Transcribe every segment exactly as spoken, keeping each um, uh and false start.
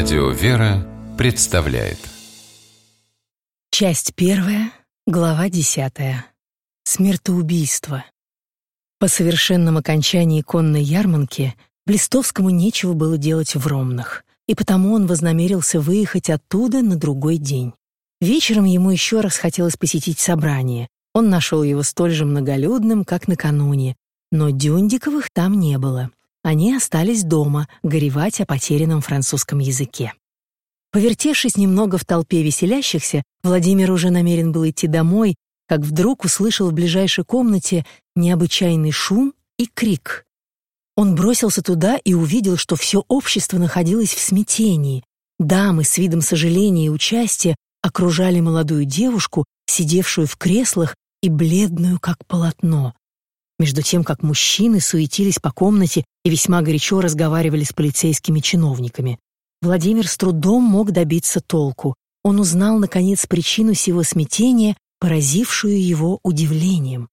Радио «Вера» представляет. Часть первая, глава десятая. Смертоубийство. По совершенном окончании конной ярмарки Блистовскому нечего было делать в Ромнах, и потому он вознамерился выехать оттуда на другой день. Вечером ему еще раз хотелось посетить собрание. Он нашел его столь же многолюдным, как накануне, но Дюндиковых там не было. Они остались дома, горевать о потерянном французском языке. Повертевшись немного в толпе веселящихся, Владимир уже намерен был идти домой, как вдруг услышал в ближайшей комнате необычайный шум и крик. Он бросился туда и увидел, что все общество находилось в смятении. Дамы с видом сожаления и участия окружали молодую девушку, сидевшую в креслах и бледную, как полотно. Между тем, как мужчины суетились по комнате и весьма горячо разговаривали с полицейскими чиновниками. Владимир с трудом мог добиться толку. Он узнал, наконец, причину сего смятения, поразившую его удивлением.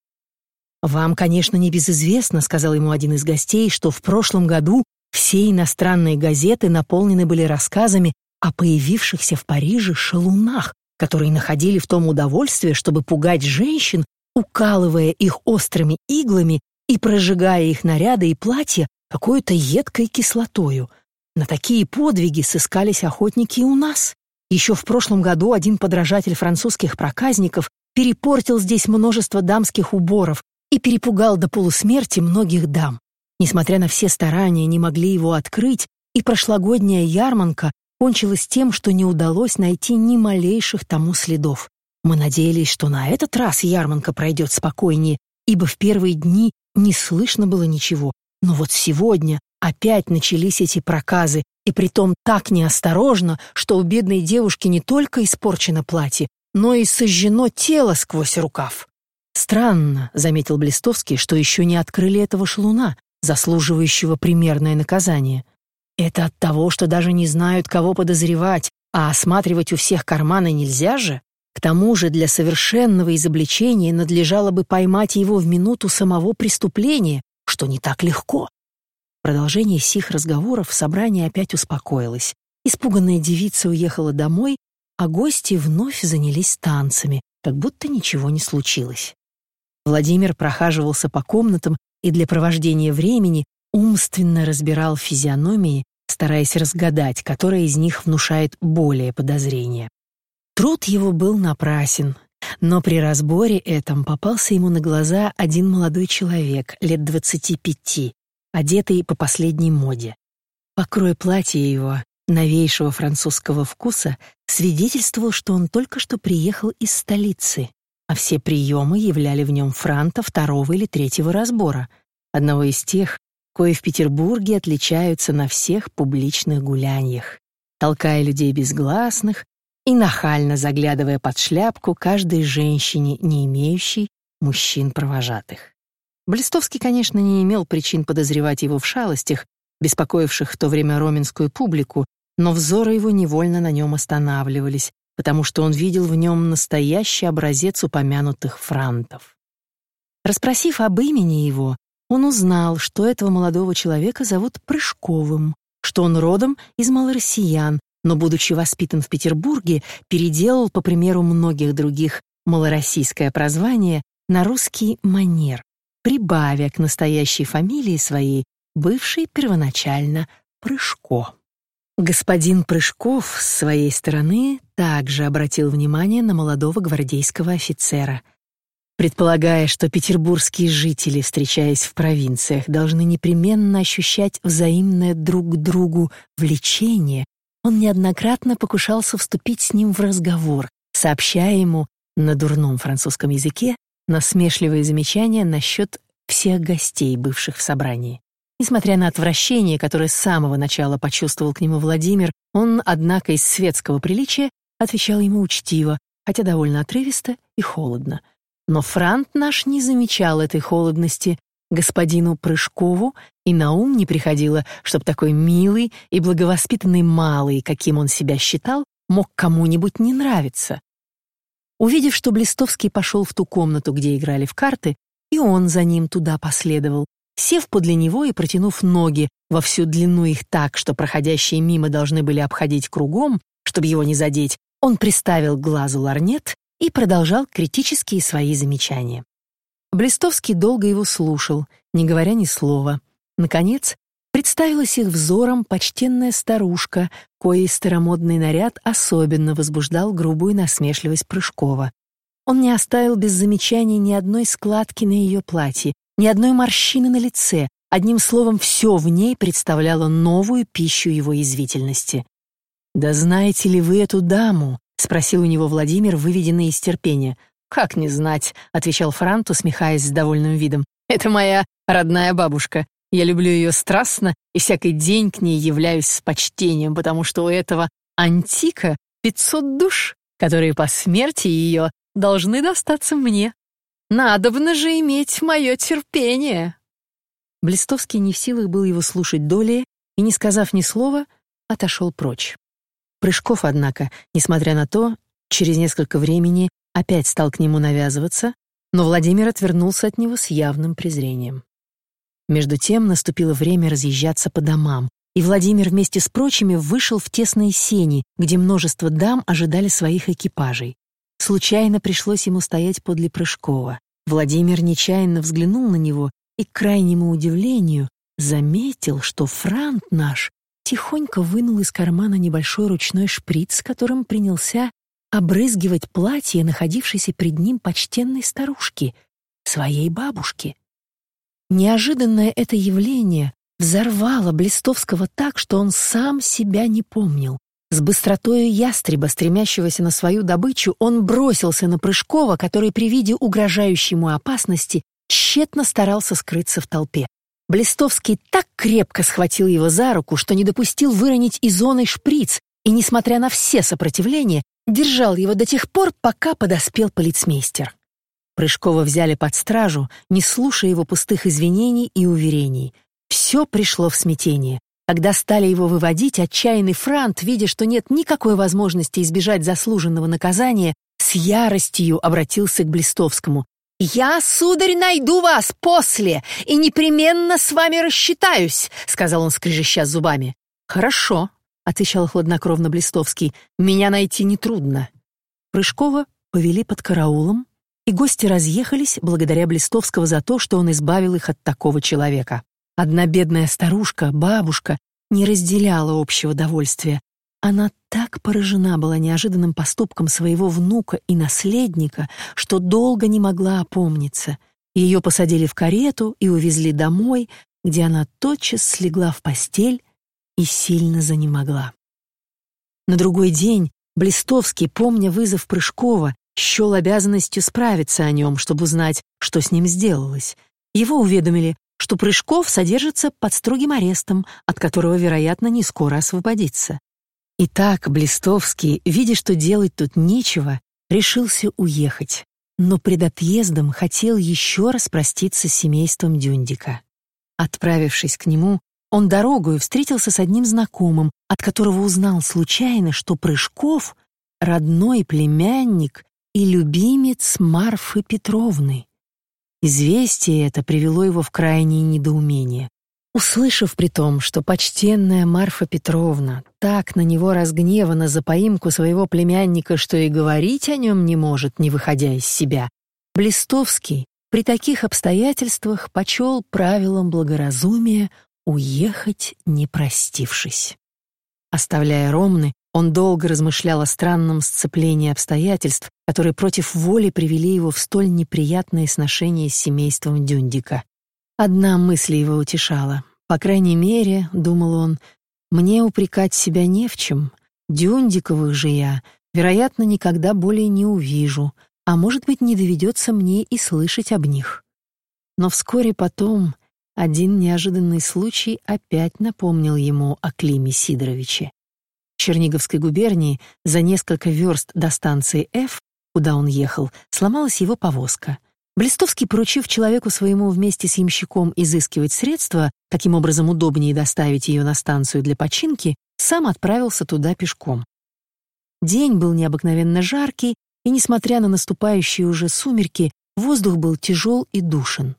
«Вам, конечно, не безизвестно, — сказал ему один из гостей, — что в прошлом году все иностранные газеты наполнены были рассказами о появившихся в Париже шалунах, которые находили в том удовольствие, чтобы пугать женщин, укалывая их острыми иглами и прожигая их наряды и платья какой-то едкой кислотою. На такие подвиги сыскались охотники и у нас. Еще в прошлом году один подражатель французских проказников перепортил здесь множество дамских уборов и перепугал до полусмерти многих дам. Несмотря на все старания, не могли его открыть, и прошлогодняя ярмарка кончилась тем, что не удалось найти ни малейших тому следов. Мы надеялись, что на этот раз ярмарка пройдет спокойнее, ибо в первые дни не слышно было ничего. Но вот сегодня опять начались эти проказы, и притом так неосторожно, что у бедной девушки не только испорчено платье, но и сожжено тело сквозь рукав. «Странно», — заметил Блистовский, — «что еще не открыли этого шалуна, заслуживающего примерное наказание. Это от того, что даже не знают, кого подозревать, а осматривать у всех карманы нельзя же. К тому же для совершенного изобличения надлежало бы поймать его в минуту самого преступления, что не так легко». В продолжении сих разговоров собрание опять успокоилось. Испуганная девица уехала домой, а гости вновь занялись танцами, как будто ничего не случилось. Владимир прохаживался по комнатам и для провождения времени умственно разбирал физиономии, стараясь разгадать, которая из них внушает более подозрения. Труд его был напрасен, но при разборе этом попался ему на глаза один молодой человек, лет двадцати пяти, одетый по последней моде. Покрой платья его, новейшего французского вкуса, свидетельствовал, что он только что приехал из столицы, а все приемы являли в нем франта второго или третьего разбора, одного из тех, кои в Петербурге отличаются на всех публичных гуляньях, толкая людей безгласных и нахально заглядывая под шляпку каждой женщине, не имеющей мужчин-провожатых. Блистовский, конечно, не имел причин подозревать его в шалостях, беспокоивших в то время роменскую публику, но взоры его невольно на нем останавливались, потому что он видел в нем настоящий образец упомянутых франтов. Расспросив об имени его, он узнал, что этого молодого человека зовут Прыжковым, что он родом из малороссиян, но, будучи воспитан в Петербурге, переделал, по примеру многих других, малороссийское прозвание на русский манер, прибавя к настоящей фамилии своей, бывшей первоначально Прыжко. Господин Прыжков, с своей стороны, также обратил внимание на молодого гвардейского офицера. Предполагая, что петербургские жители, встречаясь в провинциях, должны непременно ощущать взаимное друг к другу влечение, он неоднократно покушался вступить с ним в разговор, сообщая ему на дурном французском языке насмешливые замечания насчет всех гостей, бывших в собрании. Несмотря на отвращение, которое с самого начала почувствовал к нему Владимир, он, однако, из светского приличия отвечал ему учтиво, хотя довольно отрывисто и холодно. Но франт наш не замечал этой холодности. Господину Прыжкову и на ум не приходило, чтоб такой милый и благовоспитанный малый, каким он себя считал, мог кому-нибудь не нравиться. Увидев, что Блистовский пошел в ту комнату, где играли в карты, и он за ним туда последовал, сев подле него и протянув ноги во всю длину их так, что проходящие мимо должны были обходить кругом, чтобы его не задеть, он приставил к глазу лорнет и продолжал критические свои замечания. Блистовский долго его слушал, не говоря ни слова. Наконец, представилась их взором почтенная старушка, коей старомодный наряд особенно возбуждал грубую насмешливость Прыжкова. Он не оставил без замечаний ни одной складки на ее платье, ни одной морщины на лице. Одним словом, все в ней представляло новую пищу его язвительности. «Да знаете ли вы эту даму?» — спросил у него Владимир, выведенный из терпения. «Как не знать?» — отвечал Франт, усмехаясь с довольным видом. «Это моя родная бабушка. Я люблю ее страстно и всякий день к ней являюсь с почтением, потому что у этого антика пятьсот душ, которые по смерти ее должны достаться мне. Надобно же иметь мое терпение». Блистовский не в силах был его слушать долее и, не сказав ни слова, отошел прочь. Прыжков, однако, несмотря на то, через несколько времени опять стал к нему навязываться, но Владимир отвернулся от него с явным презрением. Между тем наступило время разъезжаться по домам, и Владимир вместе с прочими вышел в тесные сени, где множество дам ожидали своих экипажей. Случайно пришлось ему стоять подле Прыжкова. Владимир нечаянно взглянул на него и, к крайнему удивлению, заметил, что Франт наш тихонько вынул из кармана небольшой ручной шприц, которым принялся обрызгивать платье находившейся пред ним почтенной старушки, своей бабушки. Неожиданное это явление взорвало Блистовского так, что он сам себя не помнил. С быстротою ястреба, стремящегося на свою добычу, он бросился на Прыжкова, который при виде угрожающей ему опасности тщетно старался скрыться в толпе. Блистовский так крепко схватил его за руку, что не допустил выронить из оной шприц и, несмотря на все сопротивления, держал его до тех пор, пока подоспел полицмейстер. Прыжкова взяли под стражу, не слушая его пустых извинений и уверений. Все пришло в смятение. Когда стали его выводить, отчаянный Франт, видя, что нет никакой возможности избежать заслуженного наказания, с яростью обратился к Блистовскому. «Я, сударь, найду вас после и непременно с вами рассчитаюсь», — сказал он, скрежеща зубами. «Хорошо», — отвечал хладнокровно Блистовский, — «меня найти нетрудно». Прыжкова повели под караулом, и гости разъехались благодаря Блистовского за то, что он избавил их от такого человека. Одна бедная старушка, бабушка, не разделяла общего довольствия. Она так поражена была неожиданным поступком своего внука и наследника, что долго не могла опомниться. Ее посадили в карету и увезли домой, где она тотчас слегла в постель и сильно занемогла. На другой день Блистовский, помня вызов Прыжкова, счел обязанностью справиться о нем, чтобы узнать, что с ним сделалось. Его уведомили, что Прыжков содержится под строгим арестом, от которого, вероятно, не скоро освободится. Итак, Блистовский, видя, что делать тут нечего, решился уехать, но пред отъездом хотел еще раз проститься с семейством Дюндика. Отправившись к нему, он дорогою встретился с одним знакомым, от которого узнал случайно, что Прыжков — родной племянник и любимец Марфы Петровны. Известие это привело его в крайнее недоумение. Услышав при том, что почтенная Марфа Петровна так на него разгневана за поимку своего племянника, что и говорить о нем не может, не выходя из себя, Блистовский при таких обстоятельствах почел правилом благоразумия уехать, не простившись. Оставляя Ромны, он долго размышлял о странном сцеплении обстоятельств, которые против воли привели его в столь неприятные сношения с семейством Дюндика. Одна мысль его утешала. По крайней мере, думал он, мне упрекать себя не в чем. Дюндиковых же я, вероятно, никогда более не увижу, а может быть, не доведется мне и слышать об них. Но вскоре потом один неожиданный случай опять напомнил ему о Климе Сидоровиче. В Черниговской губернии за несколько верст до станции Ф, куда он ехал, сломалась его повозка. Блистовский, поручив человеку своему вместе с ямщиком изыскивать средства, таким образом удобнее доставить ее на станцию для починки, сам отправился туда пешком. День был необыкновенно жаркий, и, несмотря на наступающие уже сумерки, воздух был тяжел и душен.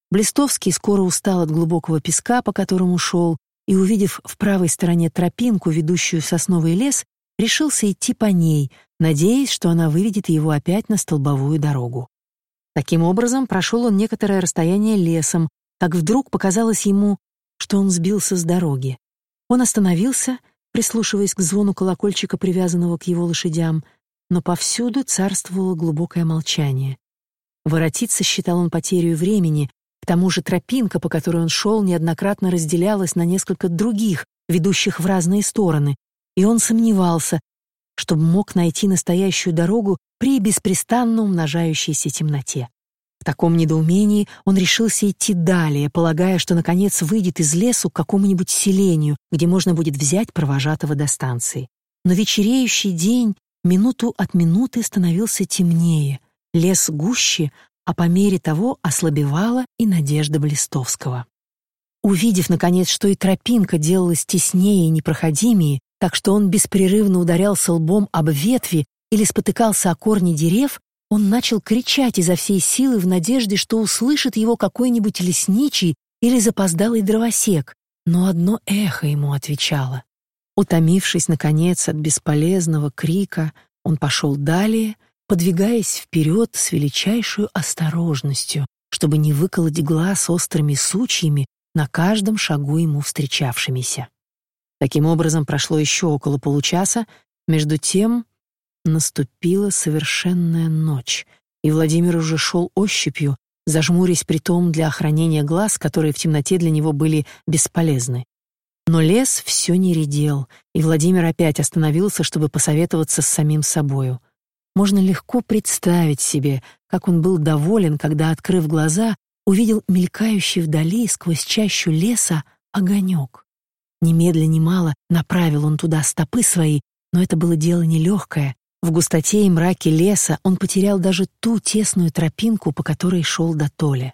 Блистовский скоро устал от глубокого песка, по которому шел, и, увидев в правой стороне тропинку, ведущую в сосновый лес, решился идти по ней, надеясь, что она выведет его опять на столбовую дорогу. Таким образом, прошел он некоторое расстояние лесом, как вдруг показалось ему, что он сбился с дороги. Он остановился, прислушиваясь к звону колокольчика, привязанного к его лошадям, но повсюду царствовало глубокое молчание. Воротиться считал он потерей времени, к тому же тропинка, по которой он шел, неоднократно разделялась на несколько других, ведущих в разные стороны, и он сомневался, чтобы мог найти настоящую дорогу при беспрестанно умножающейся темноте. В таком недоумении он решился идти далее, полагая, что наконец выйдет из лесу к какому-нибудь селению, где можно будет взять провожатого до станции. Но вечереющий день минуту от минуты становился темнее, лес гуще, а по мере того ослабевала и надежда Блистовского. Увидев, наконец, что и тропинка делалась теснее и непроходимее, так что он беспрерывно ударялся лбом об ветви или спотыкался о корни дерев, он начал кричать изо всей силы в надежде, что услышит его какой-нибудь лесничий или запоздалый дровосек, но одно эхо ему отвечало. Утомившись, наконец, от бесполезного крика, он пошел далее, подвигаясь вперед с величайшей осторожностью, чтобы не выколоть глаз острыми сучьями на каждом шагу ему встречавшимися. Таким образом, прошло еще около получаса, между тем наступила совершенная ночь, и Владимир уже шел ощупью, зажмурясь притом для охранения глаз, которые в темноте для него были бесполезны. Но лес все не редел, и Владимир опять остановился, чтобы посоветоваться с самим собою. Можно легко представить себе, как он был доволен, когда, открыв глаза, увидел мелькающий вдали сквозь чащу леса огонек. Немедля ни мало направил он туда стопы свои, но это было дело нелегкое. В густоте и мраке леса он потерял даже ту тесную тропинку, по которой шел дотоле.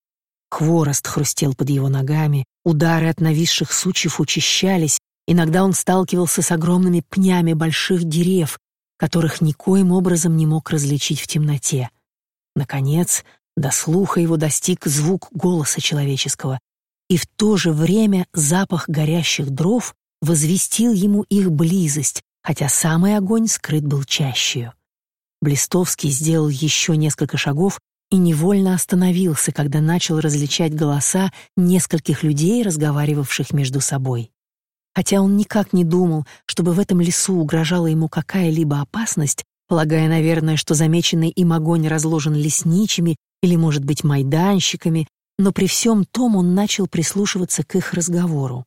Хворост хрустел под его ногами, удары от нависших сучьев учащались, иногда он сталкивался с огромными пнями больших дерев, которых никоим образом не мог различить в темноте. Наконец, до слуха его достиг звук голоса человеческого, и в то же время запах горящих дров возвестил ему их близость, хотя самый огонь скрыт был чащею. Блистовский сделал еще несколько шагов и невольно остановился, когда начал различать голоса нескольких людей, разговаривавших между собой. Хотя он никак не думал, чтобы в этом лесу угрожала ему какая-либо опасность, полагая, наверное, что замеченный им огонь разложен лесничими или, может быть, майданщиками, но при всем том он начал прислушиваться к их разговору.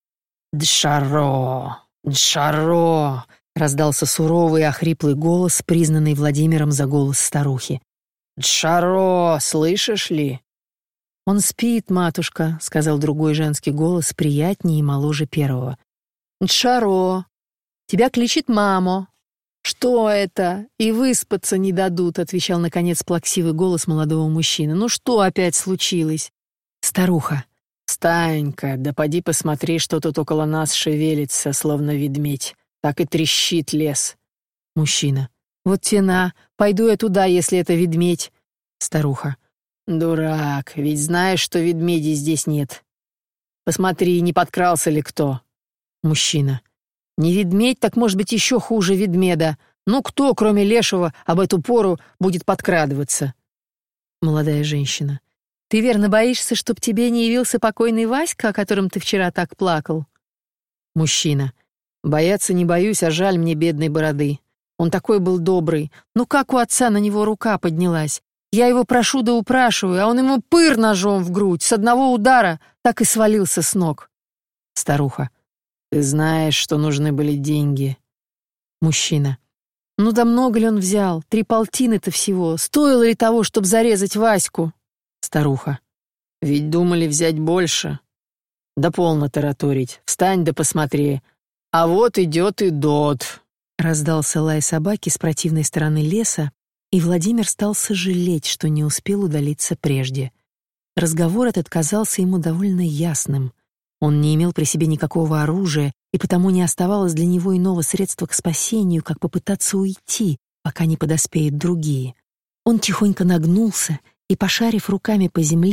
«Джаро! Джаро!» — раздался суровый и охриплый голос, признанный Владимиром за голос старухи. «Джаро, слышишь ли?» «Он спит, матушка», — сказал другой женский голос, приятнее и моложе первого. «Джаро, тебя кличет мамо». «Что это? И выспаться не дадут», — отвечал, наконец, плаксивый голос молодого мужчины. «Ну что опять случилось?» Старуха. «Встань-ка, да поди посмотри, что тут около нас шевелится, словно ведмедь. Так и трещит лес». Мужчина. «Вот тена, пойду я туда, если это ведмедь». Старуха. «Дурак, ведь знаешь, что ведмедей здесь нет. Посмотри, не подкрался ли кто». Мужчина. «Не ведмедь, так может быть еще хуже ведмеда. Ну кто, кроме лешего, об эту пору будет подкрадываться?» Молодая женщина. «Ты верно боишься, чтоб тебе не явился покойный Васька, о котором ты вчера так плакал?» Мужчина. «Бояться не боюсь, а жаль мне бедной бороды. Он такой был добрый. Ну как у отца на него рука поднялась? Я его прошу да упрашиваю, а он ему пыр ножом в грудь, с одного удара так и свалился с ног». Старуха. «Ты знаешь, что нужны были деньги». Мужчина. «Ну да много ли он взял? Три полтины-то всего. Стоило ли того, чтобы зарезать Ваську?» Старуха. «Ведь думали взять больше». «Да полно тараторить. Встань да посмотри. А вот идет и Дот». Раздался лай собаки с противной стороны леса, и Владимир стал сожалеть, что не успел удалиться прежде. Разговор этот казался ему довольно ясным. Он не имел при себе никакого оружия, и потому не оставалось для него иного средства к спасению, как попытаться уйти, пока не подоспеют другие. Он тихонько нагнулся и, пошарив руками по земле,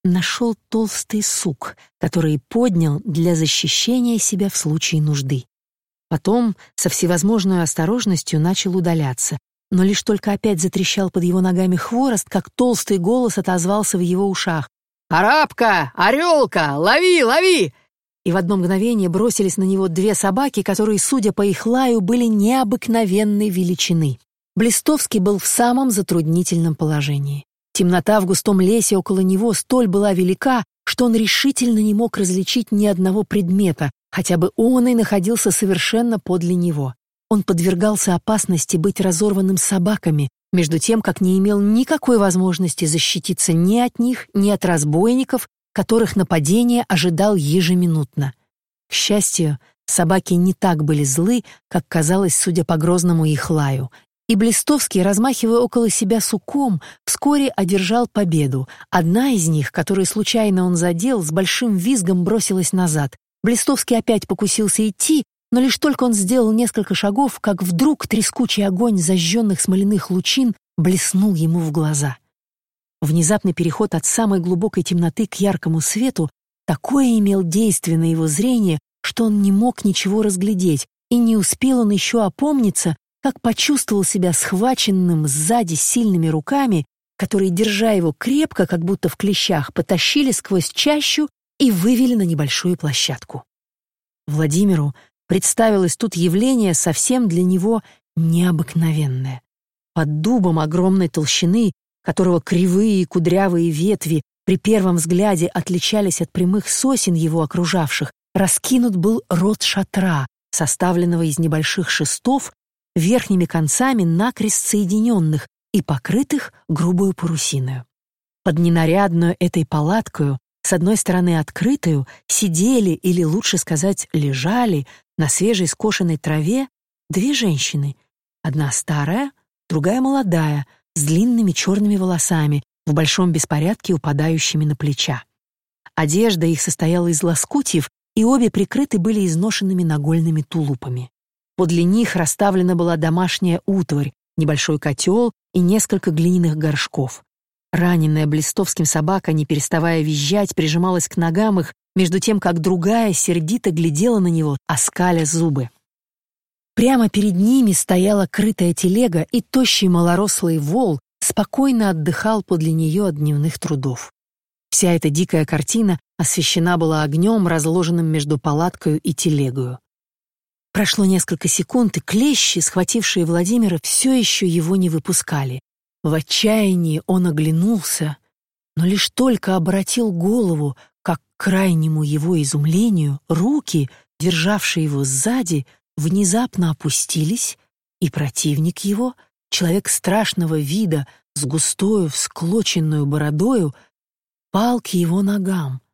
нашел толстый сук, который поднял для защищения себя в случае нужды. Потом со всевозможной осторожностью начал удаляться, но лишь только опять затрещал под его ногами хворост, как толстый голос отозвался в его ушах: «Арабка! Орелка! Лови, лови!» И в одно мгновение бросились на него две собаки, которые, судя по их лаю, были необыкновенной величины. Блистовский был в самом затруднительном положении. Темнота в густом лесе около него столь была велика, что он решительно не мог различить ни одного предмета, хотя бы он и находился совершенно подле него. Он подвергался опасности быть разорванным собаками, между тем, как не имел никакой возможности защититься ни от них, ни от разбойников, которых нападение ожидал ежеминутно. К счастью, собаки не так были злы, как казалось, судя по грозному их лаю, и Блистовский, размахивая около себя суком, вскоре одержал победу. Одна из них, которую случайно он задел, с большим визгом бросилась назад. Блистовский опять покусился идти, но лишь только он сделал несколько шагов, как вдруг трескучий огонь зажженных смоляных лучин блеснул ему в глаза. Внезапный переход от самой глубокой темноты к яркому свету такое имел действие на его зрение, что он не мог ничего разглядеть, и не успел он еще опомниться, как почувствовал себя схваченным сзади сильными руками, которые, держа его крепко, как будто в клещах, потащили сквозь чащу и вывели на небольшую площадку. Владимиру представилось тут явление совсем для него необыкновенное. Под дубом огромной толщины, которого кривые и кудрявые ветви при первом взгляде отличались от прямых сосен его окружавших, раскинут был рот шатра, составленного из небольших шестов, верхними концами накрест соединенных и покрытых грубую парусиною. Под ненарядную этой палаткою, с одной стороны открытую, сидели, или лучше сказать, лежали на свежей скошенной траве две женщины, одна старая, другая молодая, с длинными черными волосами, в большом беспорядке упадающими на плеча. Одежда их состояла из лоскутьев, и обе прикрыты были изношенными нагольными тулупами. Подле них расставлена была домашняя утварь, небольшой котел и несколько глиняных горшков. Раненая Блистовским собака, не переставая визжать, прижималась к ногам их, между тем, как другая сердито глядела на него, оскаля зубы. Прямо перед ними стояла крытая телега, и тощий малорослый вол спокойно отдыхал подле нее от дневных трудов. Вся эта дикая картина освещена была огнем, разложенным между палаткою и телегою. Прошло несколько секунд, и клещи, схватившие Владимира, все еще его не выпускали. В отчаянии он оглянулся, но лишь только обратил голову, как к крайнему его изумлению руки, державшие его сзади, внезапно опустились, и противник его, человек страшного вида, с густою всклоченную бородою, пал к его ногам.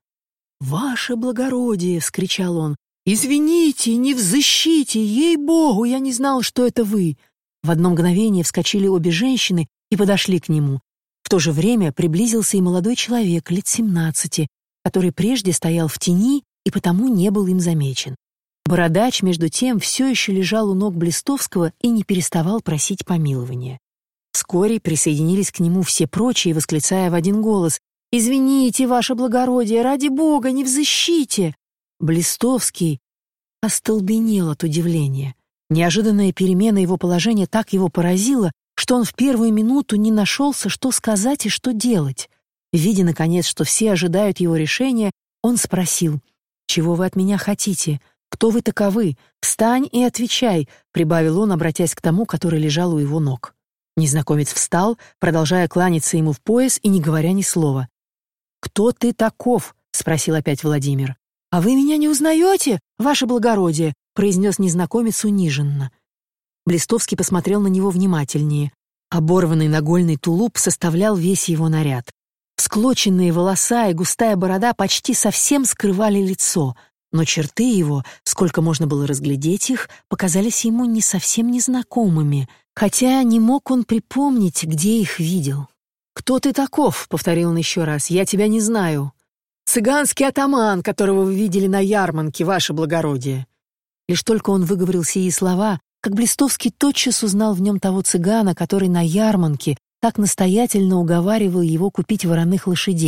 «Ваше благородие!» — вскричал он. «Извините, не взыщите, ей-богу, я не знал, что это вы!» В одно мгновение вскочили обе женщины и подошли к нему. В то же время приблизился и молодой человек лет семнадцати, который прежде стоял в тени и потому не был им замечен. Бородач, между тем, все еще лежал у ног Блистовского и не переставал просить помилования. Вскоре присоединились к нему все прочие, восклицая в один голос: «Извините, ваше благородие, ради бога, не взыщите!» Блистовский остолбенел от удивления. Неожиданная перемена его положения так его поразила, что он в первую минуту не нашелся, что сказать и что делать. Видя, наконец, что все ожидают его решения, он спросил: «Чего вы от меня хотите? Кто вы таковы? Встань и отвечай», — прибавил он, обратясь к тому, который лежал у его ног. Незнакомец встал, продолжая кланяться ему в пояс и не говоря ни слова. «Кто ты таков?» — спросил опять Владимир. «А вы меня не узнаете, ваше благородие?» — произнес незнакомец униженно. Блистовский посмотрел на него внимательнее. Оборванный нагольный тулуп составлял весь его наряд. Всклоченные волоса и густая борода почти совсем скрывали лицо, но черты его, сколько можно было разглядеть их, показались ему не совсем незнакомыми, хотя не мог он припомнить, где их видел. «Кто ты таков?» — повторил он еще раз. «Я тебя не знаю». «Цыганский атаман, которого вы видели на ярмарке, ваше благородие». Лишь только он выговорил сии слова, как Блистовский тотчас узнал в нем того цыгана, который на ярмарке так настоятельно уговаривал его купить вороных лошадей,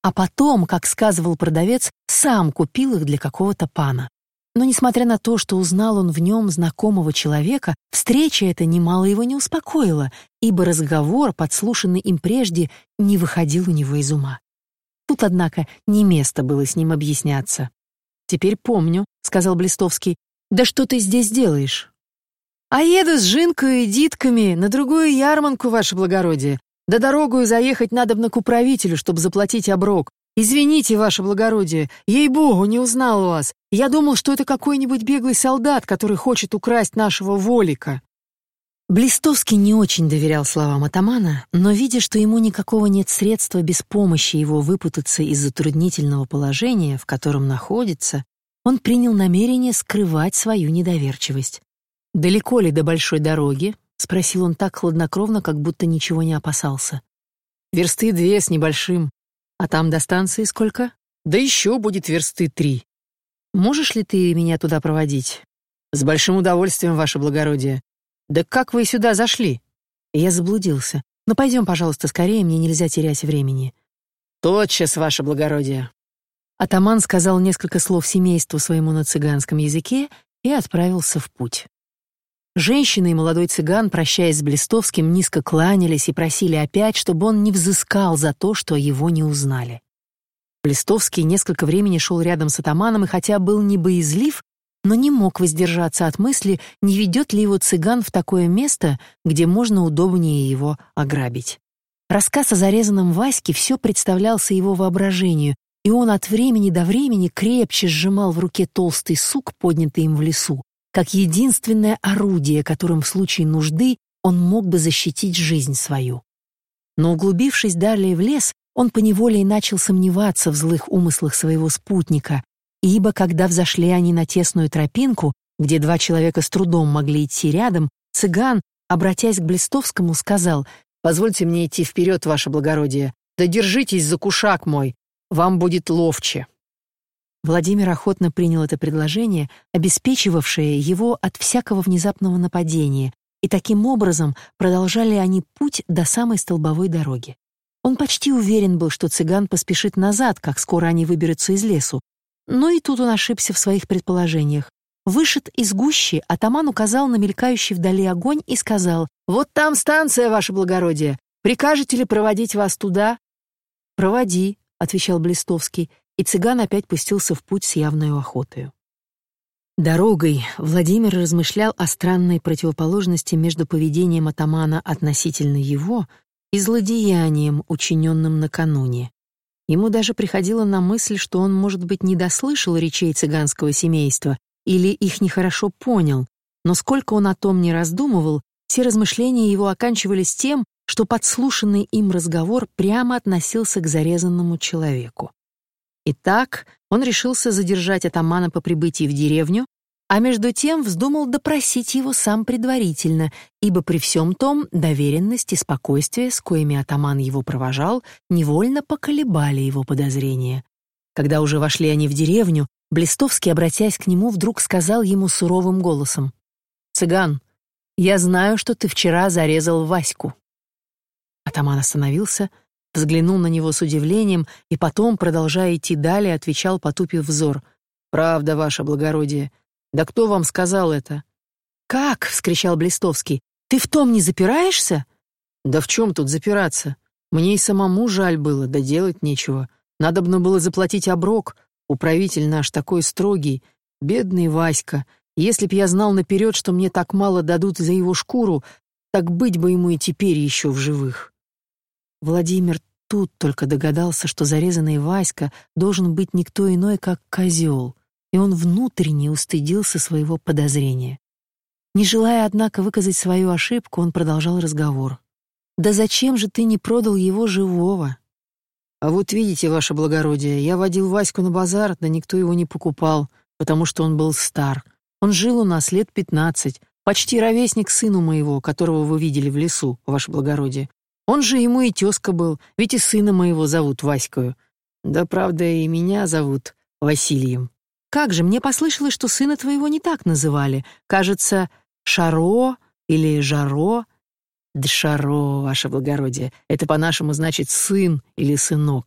а потом, как сказывал продавец, сам купил их для какого-то пана. Но, несмотря на то, что узнал он в нем знакомого человека, встреча эта немало его не успокоила, ибо разговор, подслушанный им прежде, не выходил у него из ума. Тут, однако, не место было с ним объясняться. «Теперь помню», — сказал Блистовский. «Да что ты здесь делаешь?» «А еду с Жинкой и Дитками на другую ярманку, ваше благородие. Да дорогую заехать надобно к управителю, чтобы заплатить оброк. Извините, ваше благородие, ей-богу, не узнал вас. Я думал, что это какой-нибудь беглый солдат, который хочет украсть нашего Волика». Блистовский не очень доверял словам атамана, но, видя, что ему никакого нет средства без помощи его выпутаться из затруднительного положения, в котором находится, он принял намерение скрывать свою недоверчивость. «Далеко ли до большой дороги?» — спросил он так хладнокровно, как будто ничего не опасался. «Версты две с небольшим. А там до станции сколько?» «Да еще будет версты три». «Можешь ли ты меня туда проводить?» «С большим удовольствием, ваше благородие». «Да как вы сюда зашли?» Я заблудился. «Ну, пойдем, пожалуйста, скорее, мне нельзя терять времени». «Тотчас, ваше благородие». Атаман сказал несколько слов семейству своему на цыганском языке и отправился в путь. Женщина и молодой цыган, прощаясь с Блистовским, низко кланялись и просили опять, чтобы он не взыскал за то, что его не узнали. Блистовский несколько времени шел рядом с атаманом и хотя был не боязлив, но не мог воздержаться от мысли, не ведет ли его цыган в такое место, где можно удобнее его ограбить. Рассказ о зарезанном Ваське все представлялся его воображению, и он от времени до времени крепче сжимал в руке толстый сук, поднятый им в лесу, как единственное орудие, которым в случае нужды он мог бы защитить жизнь свою. Но, углубившись далее в лес, он поневоле и начал сомневаться в злых умыслах своего спутника, ибо, когда взошли они на тесную тропинку, где два человека с трудом могли идти рядом, цыган, обратясь к Блистовскому, сказал: «Позвольте мне идти вперед, ваше благородие, да держитесь за кушак мой, вам будет ловче». Владимир охотно принял это предложение, обеспечивавшее его от всякого внезапного нападения, и таким образом продолжали они путь до самой столбовой дороги. Он почти уверен был, что цыган поспешит назад, как скоро они выберутся из лесу, но и тут он ошибся в своих предположениях. Вышед из гущи, атаман указал на мелькающий вдали огонь и сказал: «Вот там станция, ваше благородие. Прикажете ли проводить вас туда?» «Проводи», — отвечал Блистовский, и цыган опять пустился в путь с явной охотою. Дорогой Владимир размышлял о странной противоположности между поведением атамана относительно его и злодеянием, учиненным накануне. Ему даже приходило на мысль, что он, может быть, не дослышал речей цыганского семейства или их нехорошо понял, но сколько он о том не раздумывал, все размышления его оканчивались тем, что подслушанный им разговор прямо относился к зарезанному человеку. Итак, он решился задержать атамана по прибытии в деревню, а между тем вздумал допросить его сам предварительно, ибо при всем том доверенность и спокойствие, с коими атаман его провожал, невольно поколебали его подозрения. Когда уже вошли они в деревню, Блистовский, обратясь к нему, вдруг сказал ему суровым голосом: «Цыган, я знаю, что ты вчера зарезал Ваську». Атаман остановился, взглянул на него с удивлением и потом, продолжая идти далее, отвечал, потупив взор: «Правда, ваше благородие. Да кто вам сказал это?» «Как?» — вскричал Блистовский. «Ты в том не запираешься?» «Да в чем тут запираться? Мне и самому жаль было, да делать нечего. Надобно было заплатить оброк. Управитель наш такой строгий. Бедный Васька. Если б я знал наперед, что мне так мало дадут за его шкуру, так быть бы ему и теперь еще в живых». Владимир тут только догадался, что зарезанный Васька должен быть никто иной, как козел, и он внутренне устыдился своего подозрения. Не желая, однако, выказать свою ошибку, он продолжал разговор. «Да зачем же ты не продал его живого?» «А вот видите, ваше благородие, я водил Ваську на базар, да никто его не покупал, потому что он был стар. Он жил у нас лет пятнадцать, почти ровесник сыну моего, которого вы видели в лесу, ваше благородие. Он же ему и тезка был, ведь и сына моего зовут Ваською. Да, правда, и меня зовут Василием». «Как же, мне послышалось, что сына твоего не так называли. Кажется, Шаро или Жаро?» «Да Шаро, ваше благородие, это по-нашему значит сын или сынок.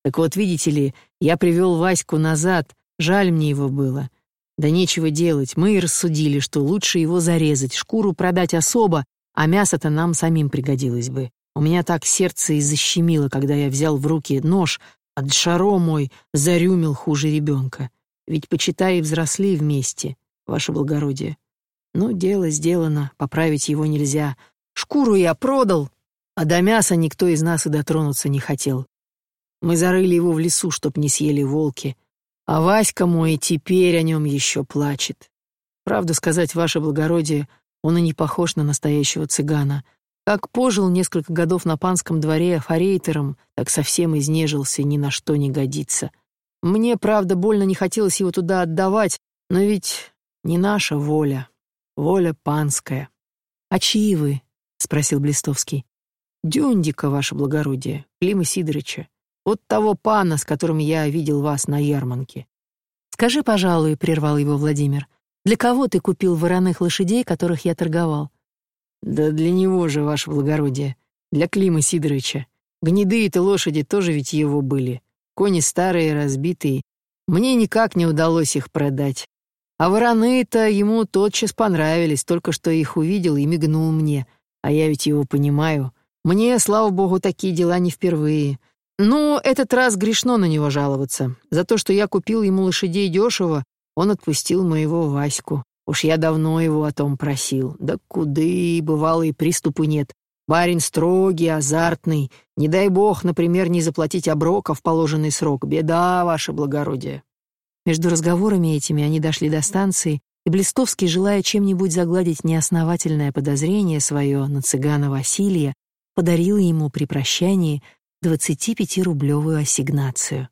Так вот, видите ли, я привел Ваську назад, жаль мне его было. Да нечего делать, мы и рассудили, что лучше его зарезать, шкуру продать особо, а мясо-то нам самим пригодилось бы. У меня так сердце и защемило, когда я взял в руки нож, а Джаро мой зарюмил хуже ребенка. Ведь, почитай, и взросли вместе, ваше благородие. Но дело сделано, поправить его нельзя. Шкуру я продал, а до мяса никто из нас и дотронуться не хотел. Мы зарыли его в лесу, чтоб не съели волки. А Васька мой и теперь о нем еще плачет. Правду сказать, ваше благородие, он и не похож на настоящего цыгана. Как пожил несколько годов на панском дворе форейтером, так совсем изнежился и ни на что не годится. Мне, правда, больно не хотелось его туда отдавать, но ведь не наша воля, воля панская. — А чьи вы? — спросил Блистовский. — Дюндика, ваше благородие, Клима Сидорыча. Вот того пана, с которым я видел вас на ярмарке. — Скажи, пожалуй, — прервал его Владимир, — для кого ты купил вороных лошадей, которых я торговал? — Да для него же, ваше благородие, для Клима Сидорыча. Гнедые-то лошади тоже ведь его были. Кони старые, разбитые. Мне никак не удалось их продать. А вороны-то ему тотчас понравились, только что их увидел и мигнул мне. А я ведь его понимаю. Мне, слава богу, такие дела не впервые. Ну, этот раз грешно на него жаловаться. За то, что я купил ему лошадей дешево, он отпустил моего Ваську. Уж я давно его о том просил. Да куды, бывало, и приступу нет. Барин строгий, азартный. Не дай бог, например, не заплатить оброка в положенный срок. Беда, ваше благородие. Между разговорами этими они дошли до станции, и Блистовский, желая чем-нибудь загладить неосновательное подозрение свое на цыгана Василия, подарил ему при прощании двадцатипятирублевую ассигнацию.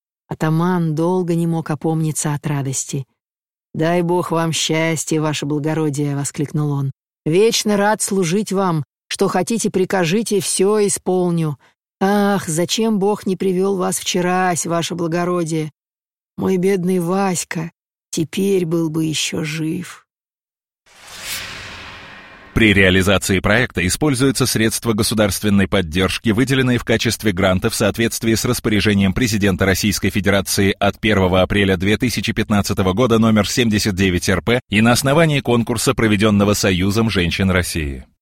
Атаман долго не мог опомниться от радости. «Дай бог вам счастья, ваше благородие!» — воскликнул он. «Вечно рад служить вам. Что хотите, прикажите, все исполню. Ах, зачем Бог не привел вас вчерась, ваше благородие? Мой бедный Васька теперь был бы еще жив». При реализации проекта используются средства государственной поддержки, выделенные в качестве гранта в соответствии с распоряжением президента Российской Федерации от первого апреля две тысячи пятнадцатого года номер семьдесят девять эр пэ и на основании конкурса, проведенного Союзом женщин России.